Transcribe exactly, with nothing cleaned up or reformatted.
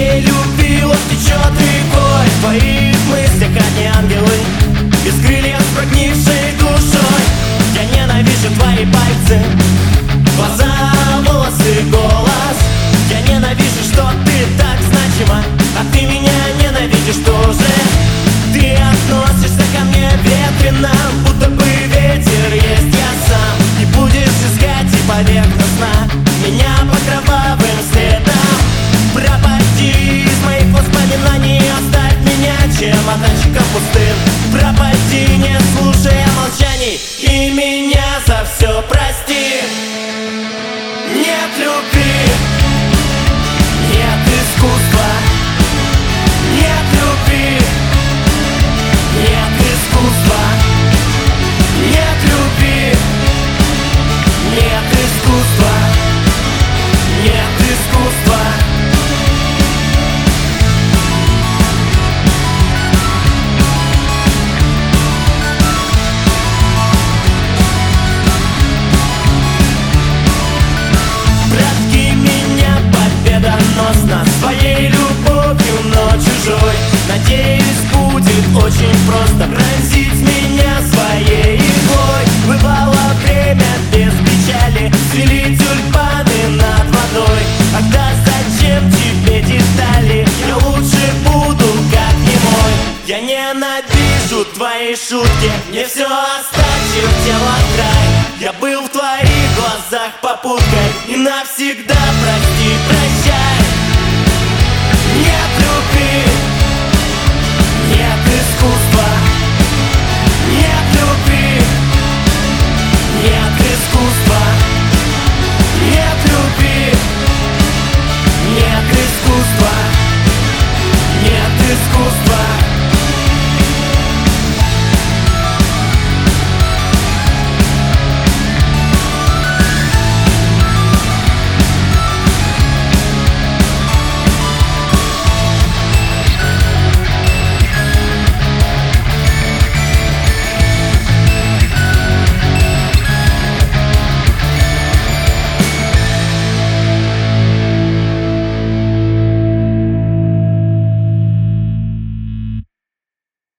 твоей любви вот течет рекой. В твоих мыслях одни ангелы, без крыльев с прогнившей душой. Я ненавижу твои пальцы, глаза, волосы, голос. Я ненавижу, что ты так значима, а ты меня ненавидишь тоже. Ты относишься ко мне ветрено, будто бы ветер есть я сам. И будешь искать и поверхностно меня по кровавым следам. Пропади из моих воспоминаний, оставь меня чемоданчиком пустым. Пропади, не слушая молчаний, и меня за все прости. Нет любви, нет искусства, нет любви, нет искусства, нет любви, нет искусства, нет искусства. Братки меня победоносно, своей любовью, но чужой. Надеюсь, будет очень просто пронзить меня своей иглой. Бывало время без печали, цвели тюльпаны над водой. Тогда зачем тебе детали? Я лучше буду как немой. Я ненавижу твои шутки, мне все оставь, чертела край. Я был